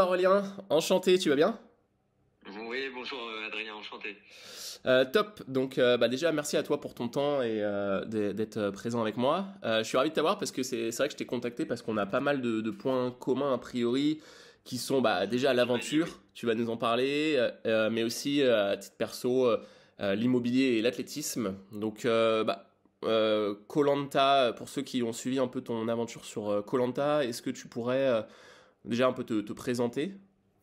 Aurélien, enchanté, tu vas bien? Oui, bonjour Adrien, enchanté. Top, donc déjà merci à toi pour ton temps et d'être présent avec moi. Je suis ravi de t'avoir parce que c'est vrai que je t'ai contacté parce qu'on a pas mal de points communs a priori qui sont déjà J'imagine, l'aventure, oui. tu vas nous en parler, mais aussi à titre perso, l'immobilier et l'athlétisme. Donc koh pour ceux qui ont suivi un peu ton aventure sur koh, est-ce que tu pourrais déjà un peu te présenter?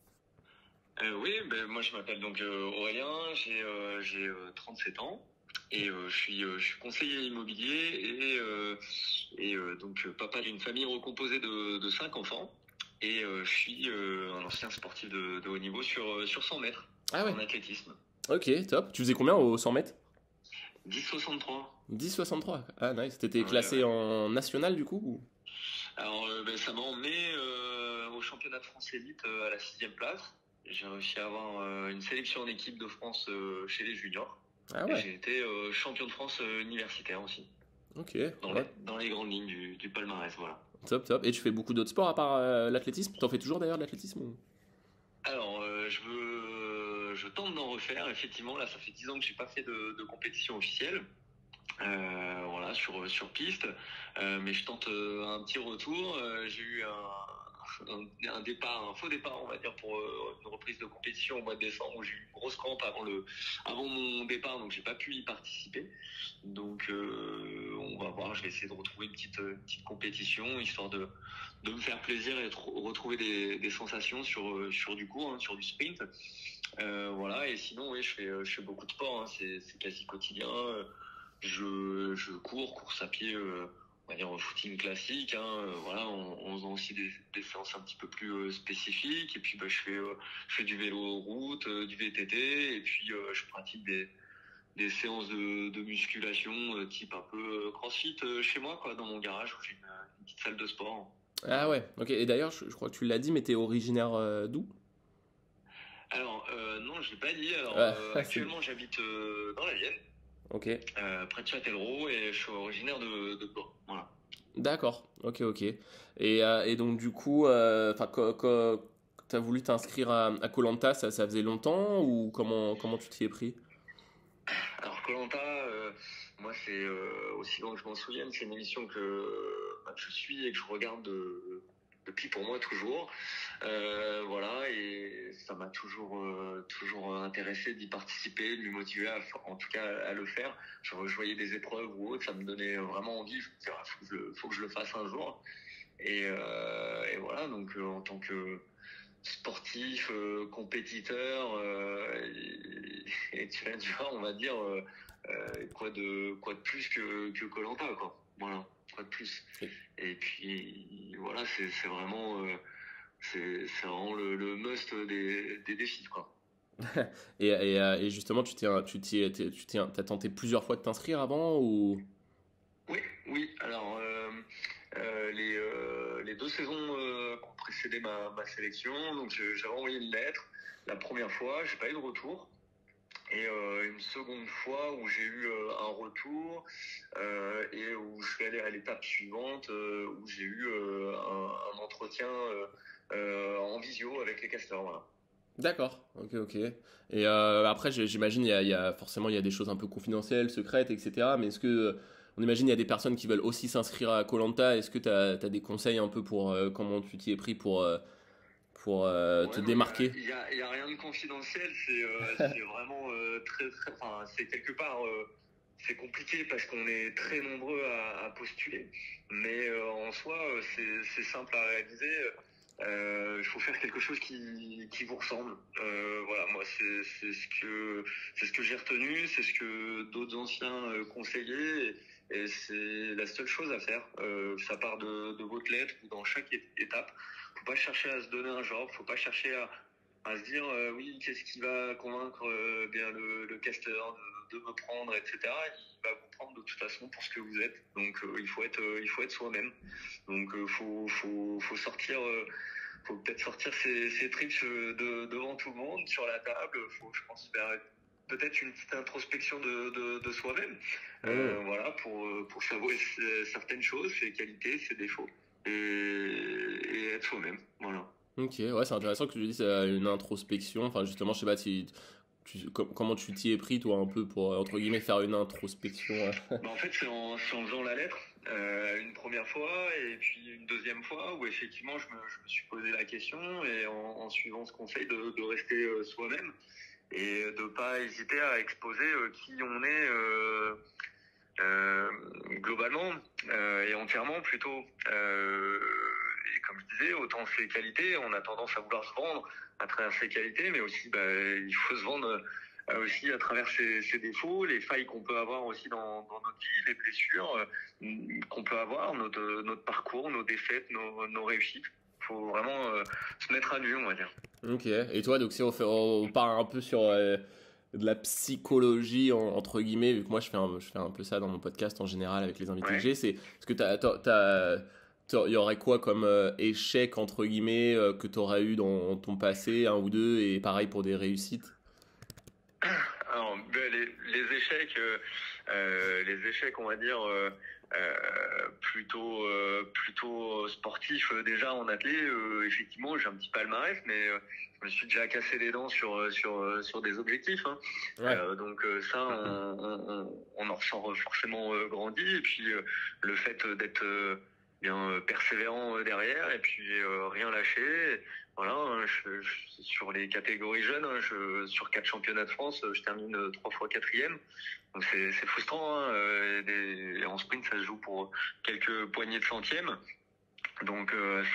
Oui, ben, moi je m'appelle donc Aurélien, j'ai 37 ans et je suis conseiller immobilier et donc papa d'une famille recomposée de 5 enfants et je suis un ancien sportif de haut niveau sur 100 mètres Ah ouais, en athlétisme. ok, top. Tu faisais combien au 100 mètres? 10,63. 10,63. Ah, nice. T'étais Ouais, classé ouais. en national du coup Alors, ben, ça m'a emmené au championnat de France élite à la 6e place. J'ai réussi à avoir une sélection en équipe de France chez les juniors. Ah Et ouais, j'ai été champion de France universitaire aussi, ok. dans Ouais, dans les grandes lignes du palmarès, voilà. top, top. Et tu fais beaucoup d'autres sports à part l'athlétisme? T'en fais toujours d'ailleurs de l'athlétisme Alors, je tente d'en refaire. Effectivement, là, ça fait 10 ans que j'ai pas fait de compétition officielle. Voilà, sur piste. Mais je tente un petit retour. J'ai eu un départ, un faux départ, on va dire, pour une reprise de compétition au mois de décembre où j'ai eu une grosse crampe avant mon départ, donc j'ai pas pu y participer. Donc on va voir, je vais essayer de retrouver une petite compétition histoire de me faire plaisir et de retrouver des sensations sur du court, hein, sur du sprint. Voilà, et sinon oui, je fais beaucoup de sport, hein, c'est quasi quotidien. Je cours, course à pied, on va dire footing classique, hein, voilà, en faisant aussi des séances un petit peu plus spécifiques. Et puis je fais du vélo route, du VTT, et puis je pratique des séances de musculation type un peu CrossFit chez moi, quoi, dans mon garage où j'ai une petite salle de sport. Ah Voilà. ouais, ok. Et d'ailleurs, je crois que tu l'as dit, mais t'es originaire d'où? Alors non, je l'ai pas dit. Alors Ah, c'est... actuellement j'habite dans la Vienne, Ok, près de Châtellerault, et je suis originaire de Caen. Voilà. d'accord, ok, ok. Et donc du coup, t'as voulu t'inscrire à koh, ça faisait longtemps ou comment tu t'y es pris? Alors koh, moi c'est aussi loin que je m'en souvienne, c'est une émission que je suis et que je regarde depuis pour moi toujours. Voilà, et ça m'a toujours intéressé d'y participer, de me motiver en tout cas à le faire. Je voyais des épreuves ou autres, ça me donnait vraiment envie. Je me disais, ah, faut que je le fasse un jour. Et voilà, donc en tant que sportif, compétiteur et challenger, on va dire, quoi de plus que koh, quoi. Voilà, quoi de plus. Et, Et puis voilà, c'est vraiment le must des défis, quoi. et justement, t'as tenté plusieurs fois de t'inscrire avant ou... Oui, oui. Alors, les 2 saisons qui ont précédé ma sélection, donc j'avais envoyé une lettre. La première fois, j'ai pas eu de retour. Et une seconde fois où j'ai eu un retour et où je suis allé à l'étape suivante, où j'ai eu un entretien en visio avec les casteurs. Voilà. D'accord, ok, ok. Et après, j'imagine, forcément, il y a des choses un peu confidentielles, secrètes, etc. Mais on imagine, il y a des personnes qui veulent aussi s'inscrire à koh. Est-ce que tu as des conseils un peu pour comment tu t'y es pris pour te Ouais, non, démarquer? il y a rien de confidentiel. C'est vraiment très, très, enfin, c'est quelque part, c'est compliqué parce qu'on est très nombreux à postuler. Mais en soi, c'est simple à réaliser. Il faut faire quelque chose qui vous ressemble. Voilà, moi, c'est ce que j'ai retenu, c'est ce que d'autres anciens conseillaient. Et c'est la seule chose à faire. Ça part de votre lettre ou dans chaque étape. Faut pas chercher à se donner un genre, faut pas chercher à se dire oui, qu'est-ce qui va convaincre bien le casteur de me prendre, etc. Il va vous prendre de toute façon pour ce que vous êtes. Donc il faut être soi-même. Donc faut sortir, faut peut-être sortir ses tripes devant tout le monde sur la table. Faut, je pense, faire peut-être une petite introspection de soi-même. Hmm. Voilà, pour savoir certaines choses, ses qualités, ses défauts, et être soi-même. Voilà. Ok, ouais, c'est intéressant que tu dises une introspection. Enfin, justement, je sais pas si comment tu t'y es pris, toi, un peu pour, entre guillemets, faire une introspection. Bah, en fait, c'est en faisant la lettre une première fois et puis une deuxième fois où effectivement je me suis posé la question et en suivant ce conseil de rester soi-même et de pas hésiter à exposer qui on est globalement et entièrement plutôt. Et comme je disais, autant ses qualités, on a tendance à vouloir se vendre à travers ses qualités, mais aussi il faut se vendre aussi à travers ses défauts, les failles qu'on peut avoir aussi dans notre vie, les blessures qu'on peut avoir, notre parcours, nos défaites, nos réussites. Il faut vraiment se mettre à nu, on va dire. Ok, et toi, donc si on part un peu sur de la psychologie, entre guillemets, vu que moi je fais un peu ça dans mon podcast en général avec les invités que Ouais. j'ai, c'est est-ce que il y aurait quoi comme échec, entre guillemets, que tu aurais eu dans ton passé, un ou deux, et pareil pour des réussites? Alors, ben, les échecs, on va dire plutôt sportifs déjà en athlé. Effectivement, j'ai un petit palmarès, mais je me suis déjà cassé les dents sur des objectifs. Hein. Ouais, Donc ça, on en ressort forcément grandi. Et puis le fait d'être bien persévérant derrière et puis rien lâcher. Voilà, hein, sur les catégories jeunes, hein, sur 4 championnats de France, je termine 3 fois quatrième. Donc c'est frustrant. Hein, et en sprint, ça se joue pour quelques poignées de centièmes. Donc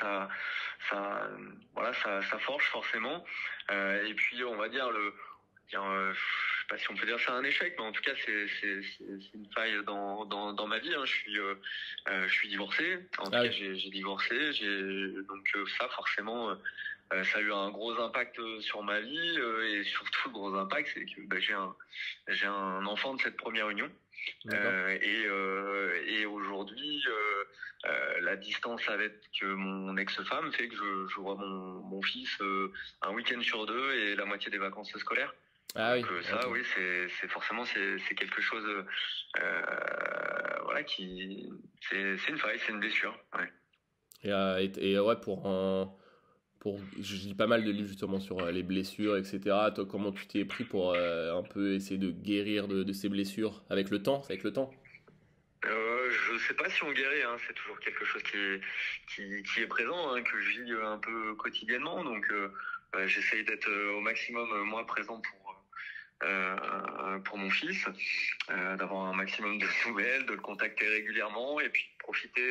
voilà, ça forge forcément. Et puis on va dire je sais pas si on peut dire ça un échec, mais en tout cas c'est une faille dans ma vie. Hein. Je suis divorcé. En tout ah cas, oui, j'ai divorcé. Donc ça forcément. Ça a eu un gros impact sur ma vie et surtout le gros impact c'est que j'ai un enfant de cette première union d'accord. et aujourd'hui la distance avec mon ex-femme fait que je vois mon fils un week-end sur deux et la moitié des vacances scolaires. Ah Donc oui, ça ok. oui c'est forcément c'est quelque chose voilà qui c'est une faille, c'est une blessure. Ouais. Et ouais, je lis pas mal de livres justement sur les blessures, etc. Toi, comment tu t'y es pris pour un peu essayer de guérir de ces blessures avec le temps? C'est avec le temps? Je sais pas si on guérit, hein, c'est toujours quelque chose qui est présent, hein, que je vis un peu quotidiennement. Donc, j'essaye d'être au maximum moi présent pour mon fils, d'avoir un maximum de nouvelles, de le contacter régulièrement et puis de profiter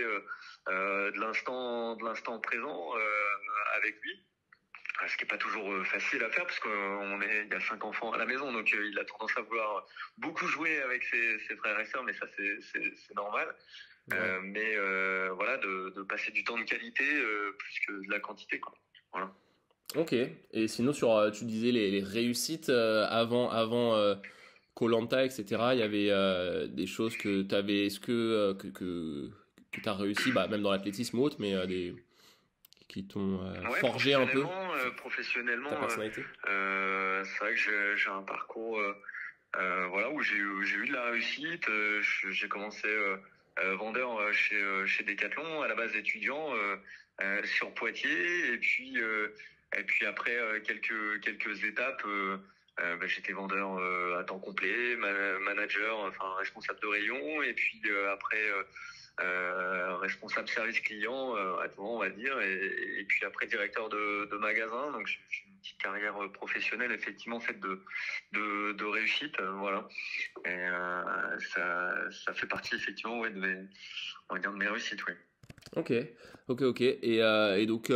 de l'instant présent avec lui. Ce qui est pas toujours facile à faire parce il y a 5 enfants à la maison, donc il a tendance à vouloir beaucoup jouer avec ses frères et sœurs, mais ça c'est normal. Ouais. Mais voilà, de passer du temps de qualité plus que de la quantité, quoi. Voilà. Ok. Et sinon, tu disais les réussites avant koh etc. Il y avait des choses que tu avais. Est-ce que tu as réussi, bah, même dans l'athlétisme ou autre, mais qui t'ont Ouais, forgé un peu ta professionnellement, personnalité? c'est vrai que j'ai un parcours voilà où j'ai eu de la réussite. J'ai commencé vendeur chez Decathlon à la base étudiant sur Poitiers et puis après quelques étapes j'étais vendeur à temps complet, manager, enfin responsable de rayon et puis après responsable service client à tout moment, on va dire et puis après directeur de magasin. Donc j'ai une petite carrière professionnelle effectivement faite de réussite, voilà. Et ça fait partie effectivement ouais, on va dire de mes réussites, oui. Ok, ok. Et donc,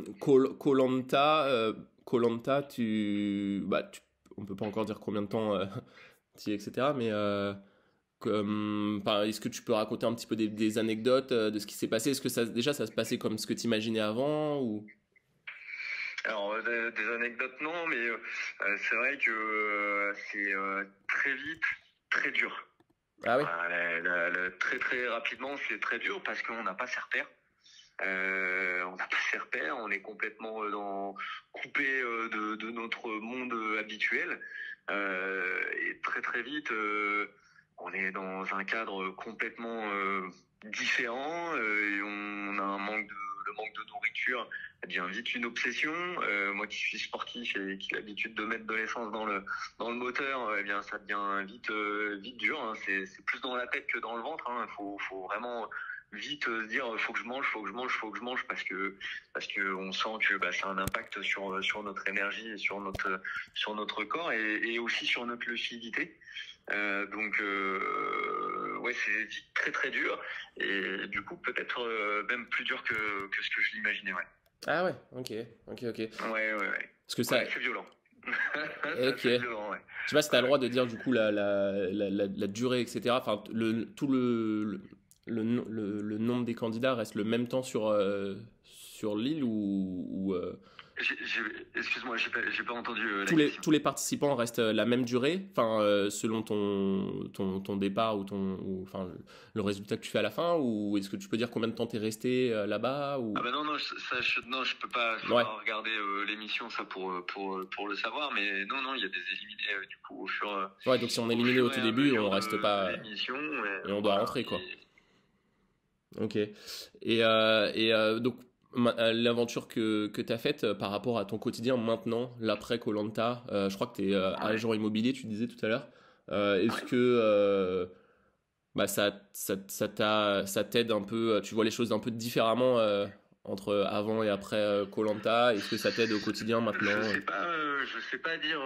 Koh-Lanta, on peut pas encore dire combien de temps t'y es, etc. Mais enfin, est-ce que tu peux raconter un petit peu des anecdotes de ce qui s'est passé? Est-ce que déjà ça se passait comme ce que tu imaginais avant ou... Alors des anecdotes non, mais c'est vrai que c'est très vite, très dur. Ah oui, Très très rapidement, c'est très dur parce qu'on n'a pas ses repères. On n'a pas ses repères, on est complètement coupé de notre monde habituel. Et très très vite, on est dans un cadre complètement différent et on a un manque de le manque de nourriture devient vite une obsession. Moi qui suis sportif et qui ai l'habitude de mettre de l'essence dans le moteur, eh bien ça devient vite dur. Hein. C'est plus dans la tête que dans le ventre. Hein. Faut vraiment vite se dire faut que je mange, faut que je mange, faut que je mange parce que on sent que ça a un impact sur notre énergie et sur notre corps et aussi sur notre lucidité. Donc ouais, c'est vite très très dur et du coup peut-être même plus dur que ce que je l'imaginais. Ouais. Ah ouais, ok, ok, ok. Ouais. Parce que ça, Ouais, c'est violent. ok. C'est violent, ouais. Je sais pas si t'as le droit de dire du coup la durée, etc. Enfin, tout le nombre des candidats reste le même temps sur l'île ou Excuse-moi, j'ai pas entendu la tous question. tous les participants restent la même durée, enfin, selon ton départ enfin, le résultat que tu fais à la fin, ou est-ce que tu peux dire combien de temps t'es resté là-bas ou... Ah bah non, non, je peux pas, Ouais, regarder l'émission ça pour le savoir, mais non, il y a des éliminés du coup ouais, donc si on est au éliminé au fur et tout à début, on mesure reste de pas l'émission. et on doit Voilà. rentrer quoi. Ok. Donc, l'aventure que tu as faite par rapport à ton quotidien maintenant, l'après koh je crois que tu es Ouais. agent immobilier, tu disais tout à l'heure. Est-ce Ouais. que ça t'aide un peu, tu vois les choses un peu différemment entre avant et après koh Est-ce que ça t'aide au quotidien maintenant? Je sais pas dire,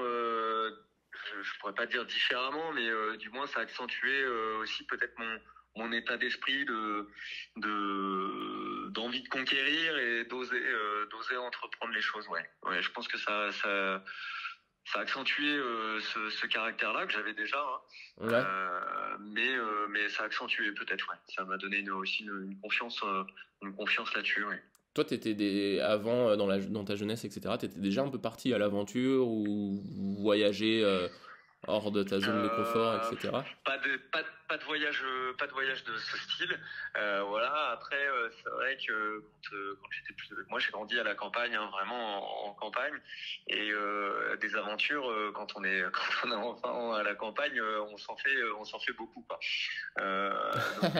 je pourrais pas dire différemment, mais du moins ça a accentué aussi peut-être mon état d'esprit d'envie de conquérir et d'oser entreprendre les choses. Ouais, je pense que ça a accentué ce caractère-là que j'avais déjà, hein. Ouais. Mais ça a accentué peut-être. Ouais. Ça m'a donné aussi une confiance là-dessus. Ouais. Toi, avant, dans ta jeunesse, etc., tu étais déjà un peu parti à l'aventure ou voyager hors de ta zone de confort, Euh, etc. pas de voyage de ce style. Voilà. Après, c'est vrai que quand j'étais moi j'ai grandi à la campagne, hein, vraiment en campagne, et des aventures quand on est quand on est enfant à la campagne, on s'en fait beaucoup, quoi. Donc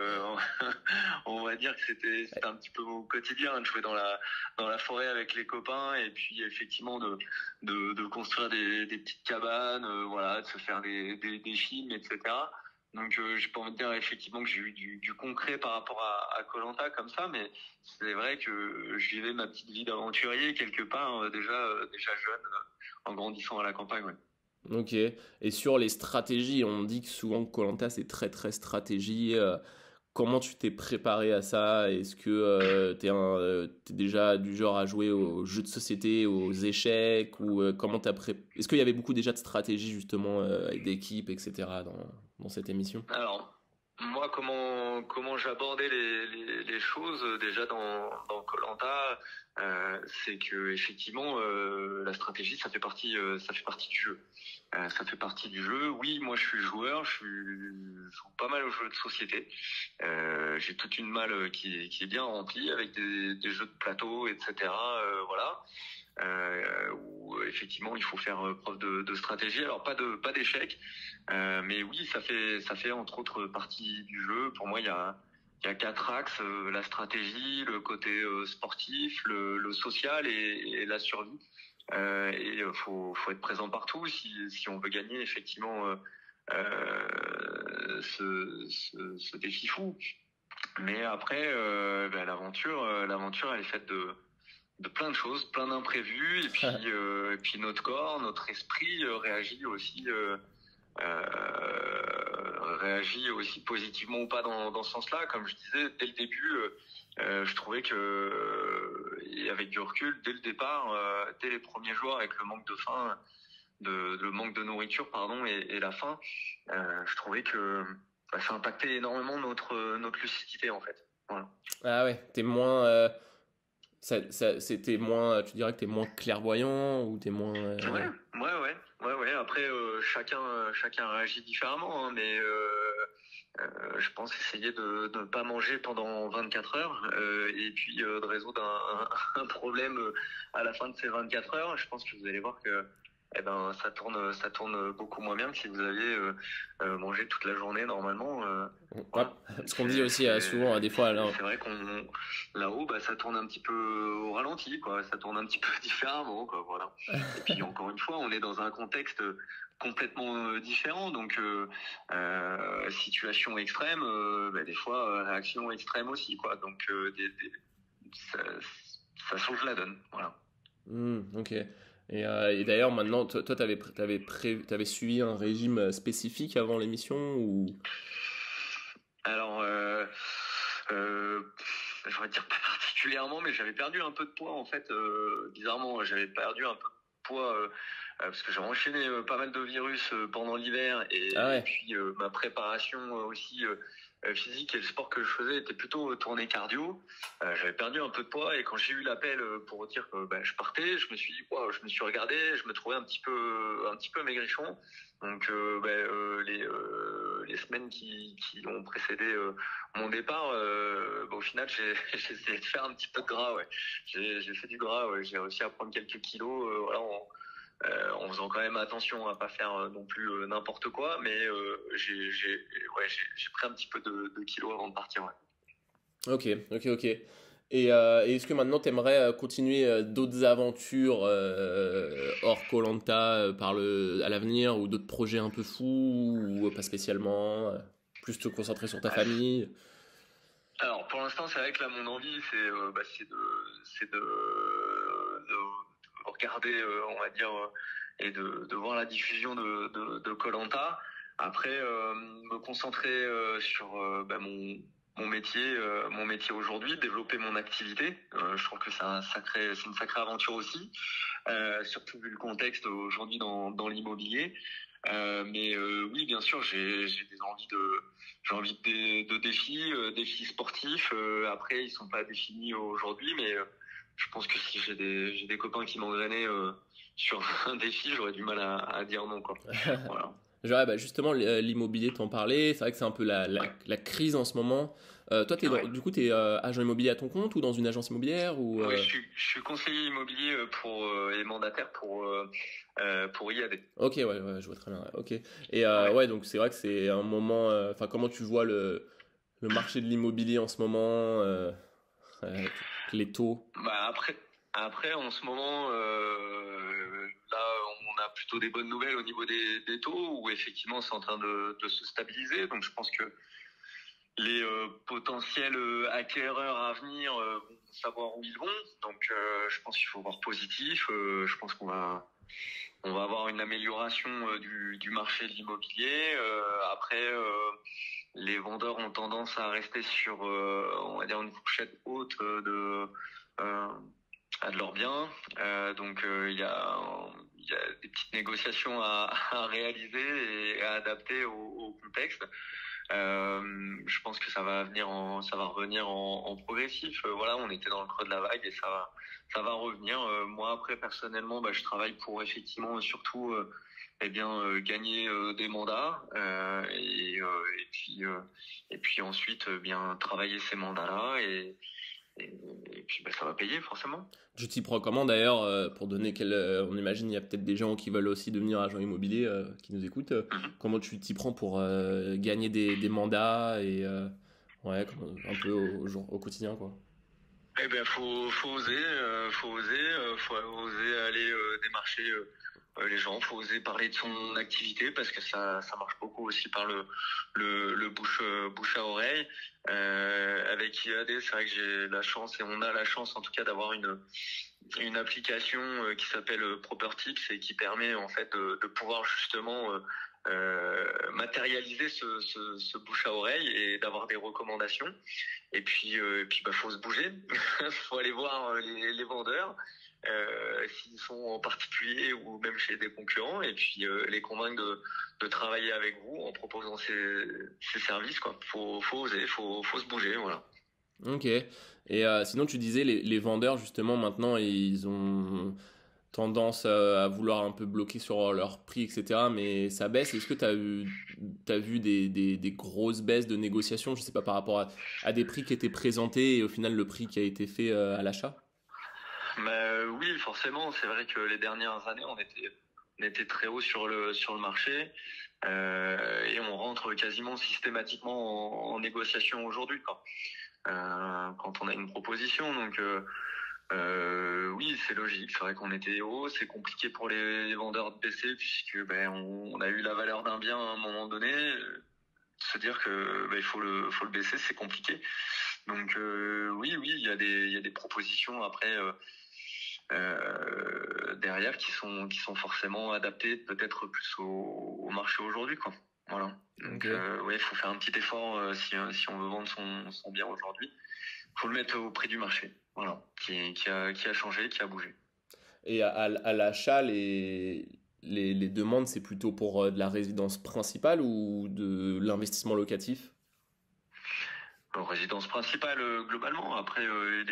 on va dire que c'était un petit peu au quotidien de jouer dans la forêt avec les copains et puis effectivement de construire des petites cabanes, voilà, de se faire des films, etc. Donc j'ai pas envie de dire effectivement que j'ai eu du concret par rapport à koh comme ça, mais c'est vrai que je vivais ma petite vie d'aventurier quelque part déjà jeune en grandissant à la campagne. Ouais. Ok. Et sur les stratégies, on dit que souvent koh c'est très très stratégie. Comment tu t'es préparé à ça? Est-ce que t'es déjà du genre à jouer aux jeux de société, aux échecs ou Est-ce qu'il y avait beaucoup déjà de stratégie justement avec d'équipes, etc. dans cette émission? Alors, moi, comment j'abordais les choses déjà dans koh c'est que effectivement la stratégie ça fait partie du jeu. Ça fait partie du jeu. Oui, moi je suis joueur, je joue pas mal aux jeux de société. J'ai toute une malle qui est bien remplie avec des jeux de plateau, etc. Voilà. Où effectivement il faut faire preuve de stratégie. Alors pas d'échec, mais oui ça fait entre autres partie du jeu. Pour moi il y a quatre axes, la stratégie, le côté sportif, le social et la survie. Et faut être présent partout si on veut gagner effectivement ce défi fou. Mais après l'aventure elle est faite de plein de choses, plein d'imprévus, et puis notre corps, notre esprit réagit aussi positivement ou pas dans ce sens-là. Comme je disais dès le début, je trouvais que et avec du recul, dès le départ, dès les premiers jours, avec le manque de faim, le manque de nourriture, pardon, et la faim, je trouvais que ça impactait énormément notre lucidité en fait. Voilà. Ah ouais, c'était moins, tu dirais que t'es moins clairvoyant ou t'es moins... Ouais. Après, chacun réagit différemment, hein, mais je pense essayer de ne pas manger pendant 24 heures et puis de résoudre un problème à la fin de ces 24 heures. Je pense que vous allez voir que eh ben ça tourne beaucoup moins bien que si vous aviez mangé toute la journée normalement. Ouais, Voilà. ce qu'on dit aussi souvent, des fois, là, C'est vrai qu'on là-haut, bah, ça tourne un petit peu au ralenti, quoi. Ça tourne un petit peu différemment, quoi. Voilà. Et puis encore une fois, on est dans un contexte complètement différent, donc situation extrême, bah, des fois réaction extrême aussi, quoi. Donc ça, ça change la donne, voilà. Ok. Et d'ailleurs, maintenant, toi, t'avais suivi un régime spécifique avant l'émission ou... Alors, euh, je vais dire pas particulièrement, mais j'avais perdu un peu de poids en fait. Bizarrement, j'avais perdu un peu de poids parce que j'ai enchaîné pas mal de virus pendant l'hiver Ah et ouais. puis ma préparation aussi physique et le sport que je faisais était plutôt tourné cardio. J'avais perdu un peu de poids et quand j'ai eu l'appel pour dire que bah, je partais, je me suis dit, wow, je me suis regardé, je me trouvais un petit peu maigrichon. Donc les semaines qui ont précédé mon départ, bah, au final j'ai essayé de faire un petit peu de gras, ouais. J'ai fait du gras, ouais. J'ai réussi à prendre quelques kilos, voilà, en faisant quand même attention à pas faire non plus n'importe quoi, mais j'ai pris un petit peu de kilos avant de partir, ouais. Ok, ok, ok. Et est-ce que maintenant t'aimerais continuer d'autres aventures hors koh à l'avenir ou d'autres projets un peu fous ou pas spécialement plus te concentrer sur ta Ah, famille? alors pour l'instant, c'est vrai que là mon envie c'est de regarder, on va dire, et de voir la diffusion de koh. Après, me concentrer sur bah, mon métier aujourd'hui, développer mon activité. Je trouve que c'est une sacrée aventure aussi, surtout vu le contexte aujourd'hui dans l'immobilier. Mais oui, bien sûr, j'ai envie de défis, défis sportifs. Après, ils sont pas définis aujourd'hui, mais je pense que si j'ai des copains qui m'engrainaient sur un défi, j'aurais du mal à dire non, quoi. Voilà. Genre, ouais, bah, justement, l'immobilier, t'en parlais, c'est vrai que c'est un peu Ouais. la crise en ce moment. Toi, Ouais. du coup, t'es agent immobilier à ton compte ou dans une agence immobilière ou Oui, je suis conseiller immobilier et mandataire pour IAD. Ok, ouais, ouais, je vois très bien. Ouais, ok. Et Ouais. ouais, donc c'est vrai que c'est un moment. Enfin, comment tu vois le marché de l'immobilier en ce moment avec les taux? Bah après en ce moment, là, on a plutôt des bonnes nouvelles au niveau des taux, où effectivement c'est en train de se stabiliser. Donc je pense que les potentiels acquéreurs à venir vont savoir où ils vont. Donc je pense qu'il faut voir positif. Je pense on va avoir une amélioration du marché de l'immobilier. Après, les vendeurs ont tendance à rester sur, on va dire, une fourchette haute euh, de leurs biens. Donc il y a des petites négociations à réaliser et à adapter au contexte. Je pense que ça va revenir en progressif. Voilà, on était dans le creux de la vague et ça va revenir. Moi, après, personnellement, bah, je travaille pour effectivement surtout, eh bien, gagner des mandats et puis ensuite, bien travailler ces mandats-là et, et puis bah, ça va payer forcément. Tu t'y prends comment d'ailleurs pour donner on imagine il y a peut-être des gens qui veulent aussi devenir agent immobilier qui nous écoutent. Comment tu t'y prends pour gagner des mandats et ouais, un peu au quotidien quoi. Eh ben, faut oser aller démarcher les gens, faut oser parler de son activité parce que ça marche beaucoup aussi par le bouche à oreille. Avec IAD, c'est vrai que j'ai la chance et on a la chance en tout cas d'avoir une application qui s'appelle Propertips et qui permet en fait de pouvoir justement matérialiser ce bouche à oreille et d'avoir des recommandations. Et puis bah, faut se bouger, faut aller voir les vendeurs, s'ils sont en particulier ou même chez des concurrents, et puis les convaincre de travailler avec vous en proposant ces services, quoi. Faut oser, faut se bouger, voilà. Ok. Et sinon tu disais les vendeurs justement maintenant ils ont tendance à vouloir un peu bloquer sur leur prix, etc. Mais ça baisse. Est-ce que t'as vu des grosses baisses de négociations, je sais pas, par rapport à des prix qui étaient présentés et au final le prix qui a été fait à l'achat? Oui, forcément, c'est vrai que les dernières années, était très haut sur le marché. Et on rentre quasiment systématiquement en négociation aujourd'hui, quoi. Quand on a une proposition. Donc oui, c'est logique. C'est vrai qu'on était haut. C'est compliqué pour les vendeurs de baisser puisque on a eu la valeur d'un bien à un moment donné. Se dire que il faut le baisser, c'est compliqué. Donc oui, il y a des propositions après derrière qui sont forcément adaptées peut-être plus au marché aujourd'hui, quoi. Voilà. Donc Ok. ouais, il faut faire un petit effort si on veut vendre son bien aujourd'hui. Faut le mettre au prix du marché. Voilà. Qui a changé, qui a bougé. Et à l'achat, les demandes, c'est plutôt pour de la résidence principale ou de l'investissement locatif? Résidence principale globalement. Après,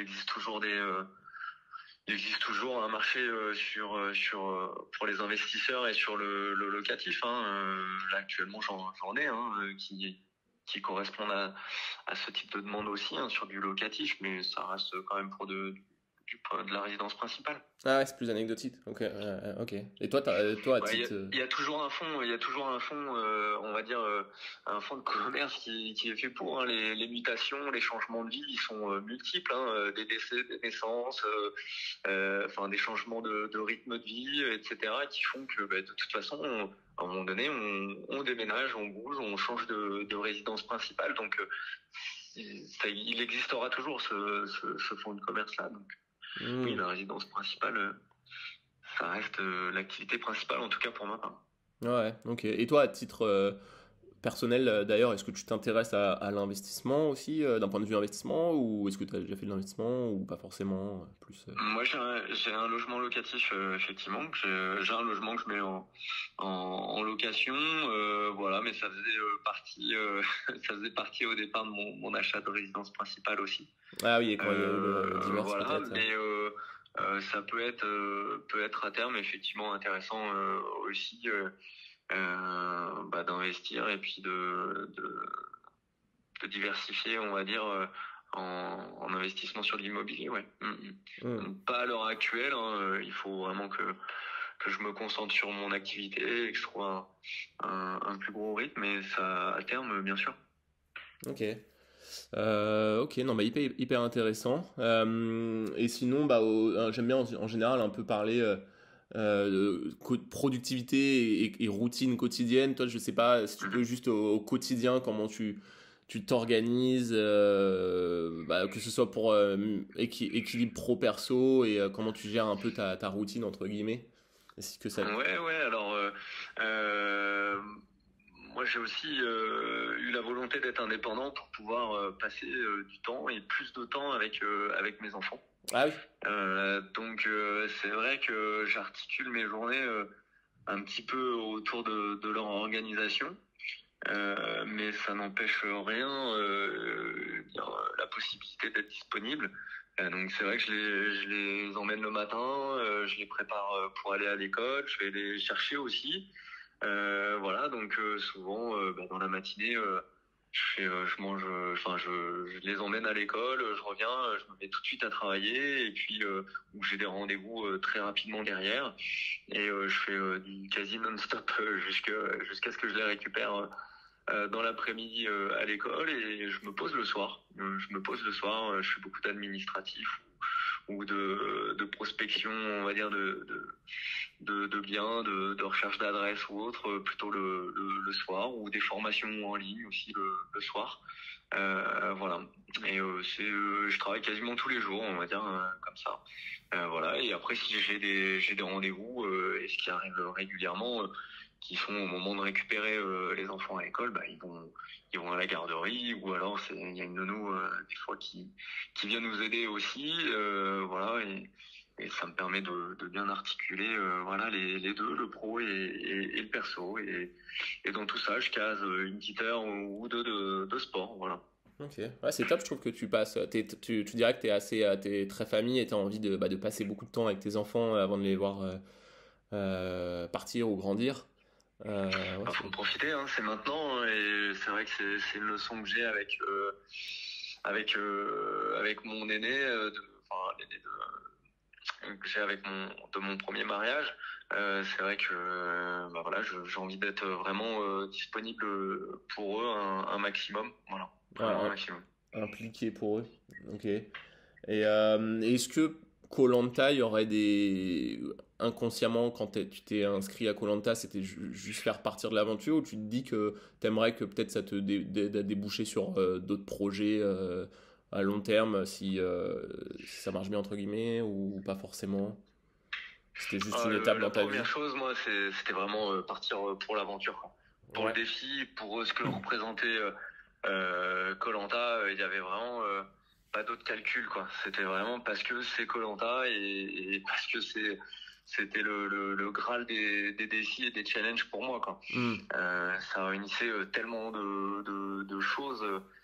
il existe toujours un marché pour les investisseurs et sur le locatif. Hein. Là actuellement, j'en ai qui correspondent à ce type de demande aussi, hein, sur du locatif, mais ça reste quand même pour de la résidence principale. Ah ouais, c'est plus anecdotique. Ok, ok. Et toi, toi à Ouais, titre. il y a toujours un fonds, on va dire un fonds de commerce qui est fait pour, hein. Les mutations, les changements de vie, ils sont multiples, hein, des décès, des naissances, enfin des changements de rythme de vie, etc., qui font que de toute façon, à un moment donné, on déménage, on bouge, on change de résidence principale, donc il existera toujours ce fonds de commerce là. Donc oui, Hmm. la résidence principale. Ça reste l'activité principale, en tout cas pour ma part. Ouais, ok. Et toi, à titre personnel, d'ailleurs, est-ce que tu t'intéresses à l'investissement aussi, d'un point de vue investissement, ou est-ce que tu as déjà fait de l'investissement, ou pas forcément, plus. Moi, j'ai un logement locatif, effectivement. J'ai un logement que je mets en location, voilà, mais ça faisait partie, ça faisait partie au départ de mon achat de résidence principale aussi. Ah oui, et quand il y a eu le divorce, Voilà, peut-être. mais ça peut être à terme effectivement intéressant aussi d'investir et puis de diversifier, on va dire, en investissement sur de l'immobilier, ouais. Hmm. Pas à l'heure actuelle, hein, il faut vraiment que je me concentre sur mon activité et que je trouve un plus gros rythme, mais ça, à terme, bien sûr. Ok. Ok, non, bah hyper intéressant. Et sinon, bah, j'aime bien en général un peu parler de productivité et routine quotidienne. Toi, je sais pas si tu peux Mhm. juste au quotidien, comment tu t'organises, bah, que ce soit pour équilibre pro-perso et comment tu gères un peu ta routine, entre guillemets. Est-ce que ça. Ouais, alors, moi j'ai aussi eu la volonté d'être indépendant pour pouvoir passer du temps et plus de temps avec mes enfants. Ah oui, Donc c'est vrai que j'articule mes journées un petit peu autour de leur organisation, mais ça n'empêche rien, la possibilité d'être disponible. Donc c'est vrai que je les emmène le matin, je les prépare pour aller à l'école, je vais les chercher aussi. Voilà, donc souvent dans la matinée, je mange, enfin je les emmène à l'école, je reviens, je me mets tout de suite à travailler et puis où j'ai des rendez-vous très rapidement derrière et je fais du quasi non-stop jusqu'à ce que je les récupère dans l'après-midi à l'école et je me pose le soir. Je me pose le soir, je fais beaucoup d'administratif ou de prospection, on va dire de biens, de recherche d'adresses ou autre, plutôt le soir, ou des formations en ligne aussi le soir. Voilà. Et je travaille quasiment tous les jours, on va dire comme ça. Voilà. Et après, si j'ai des rendez-vous, et ce qui arrive régulièrement, qui sont au moment de récupérer les enfants à l'école, ils vont à la garderie, ou alors il y a une nounou des fois qui vient nous aider aussi, voilà. Et ça me permet de bien articuler voilà les deux, le pro et le perso. Et dans tout ça, je case une petite heure ou deux de sport. Voilà. ok. Ouais, c'est top, je trouve que tu passes. Tu dirais que t'es très famille et t'as envie de passer beaucoup de temps avec tes enfants avant de les voir partir ou grandir. Ouais, Faut en profiter, hein, c'est maintenant. Hein, et c'est vrai que c'est une leçon que j'ai avec mon aîné, enfin l'aîné que j'ai avec mon premier mariage. C'est vrai que voilà, j'ai envie d'être vraiment disponible pour eux un maximum. Voilà, vraiment un maximum. Impliqué pour eux. Ok. Et est-ce que Koh-Lanta, il y aurait des... Inconsciemment, quand tu t'es inscrit à Koh-Lanta, c'était juste faire partir de l'aventure, ou tu te dis que t'aimerais que peut-être ça te déboucher sur d'autres projets à long terme, si ça marche bien, entre guillemets, ou pas forcément? C'était juste une étape dans ta vie? La première chose, moi, c'était vraiment partir pour l'aventure, quoi. Pour le défi, pour ce que représentait Koh-Lanta, il y avait vraiment pas d'autre calcul, quoi. C'était vraiment parce que c'est Koh-Lanta et parce que c'était le graal des défis et des challenges pour moi, quoi. Ça réunissait tellement de choses.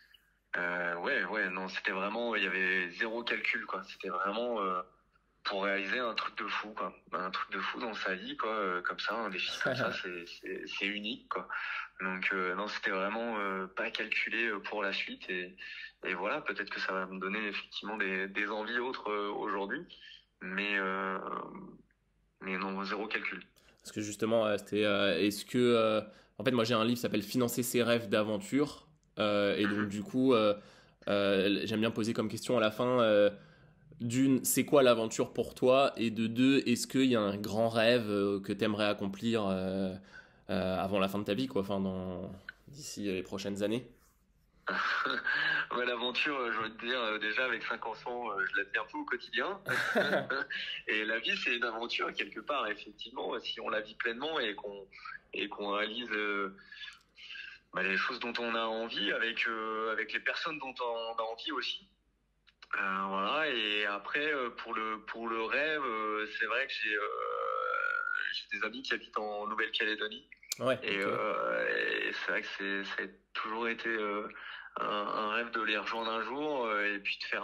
Non, c'était vraiment, il y avait zéro calcul, quoi. C'était vraiment pour réaliser un truc de fou, quoi. Un truc de fou dans sa vie, quoi. Comme ça, un défi comme ça, c'est unique, quoi. Donc non, c'était vraiment pas calculé pour la suite et voilà, peut-être que ça va me donner effectivement des envies autres aujourd'hui, mais non, zéro calcul. Parce que justement, c'était est-ce que en fait, moi j'ai un livre qui s'appelle Financer ses rêves d'aventure, et donc du coup j'aime bien poser comme question à la fin, d'une, c'est quoi l'aventure pour toi, et de deux, est-ce qu'il y a un grand rêve que tu aimerais accomplir avant la fin de ta vie, quoi, enfin d'ici les prochaines années? L'aventure, je veux te dire, déjà avec 5 enfants, je la vis un peu au quotidien. Et la vie, c'est une aventure quelque part, effectivement, si on la vit pleinement et qu'on réalise les choses dont on a envie avec les personnes dont on a envie aussi. Voilà. Et après, pour le rêve, c'est vrai que j'ai des amis qui habitent en Nouvelle-Calédonie. Ouais. Et c'est vrai que ça a toujours été un rêve de les rejoindre un jour et puis de faire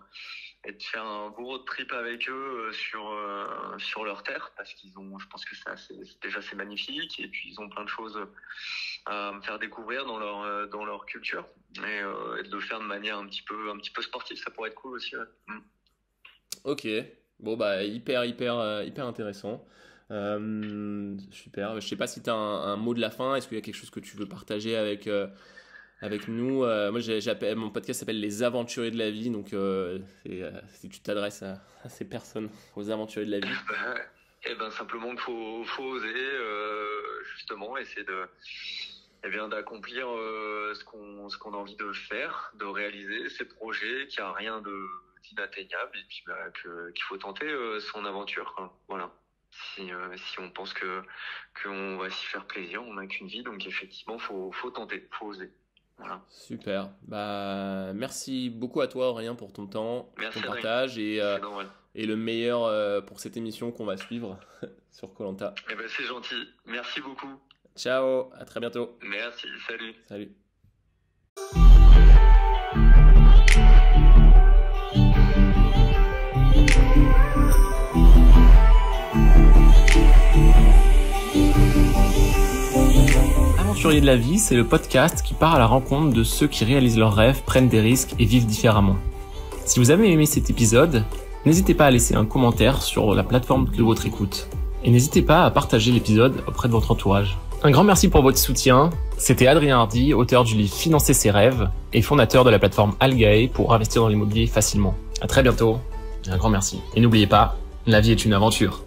un beau road trip avec eux sur leur terre, parce qu'ils ont, je pense que c'est magnifique, et puis ils ont plein de choses à me faire découvrir dans leur culture, et de le faire de manière un petit peu sportive, ça pourrait être cool aussi. Ouais. Ok, bon bah hyper intéressant. Super. Je sais pas si tu as un mot de la fin. Est-ce qu'il y a quelque chose que tu veux partager avec nous? Moi, mon podcast s'appelle Les Aventuriers de la vie. Donc, si tu t'adresses à ces personnes, aux aventuriers de la vie. Simplement qu'il faut oser, justement, essayer d'accomplir ce qu'on a envie de faire, de réaliser ses projets, qu'il n'y a rien d'inatteignable, et puis qu'il faut tenter son aventure, quoi. Voilà. Si on pense qu'on va s'y faire plaisir, on n'a qu'une vie, donc effectivement, faut tenter, faut oser. Voilà. Super. Bah, merci beaucoup à toi, Aurélien, pour ton temps, merci ton partage, et le meilleur pour cette émission qu'on va suivre sur Koh-Lanta. C'est gentil. Merci beaucoup. Ciao, à très bientôt. Merci, salut. Salut. Aventuriers de la vie, c'est le podcast qui part à la rencontre de ceux qui réalisent leurs rêves, prennent des risques et vivent différemment. Si vous avez aimé cet épisode, n'hésitez pas à laisser un commentaire sur la plateforme de votre écoute. Et n'hésitez pas à partager l'épisode auprès de votre entourage. Un grand merci pour votre soutien. C'était Adrien Hardy, auteur du livre Financer ses rêves et fondateur de la plateforme Algae pour investir dans l'immobilier facilement. À très bientôt et un grand merci. Et n'oubliez pas, la vie est une aventure.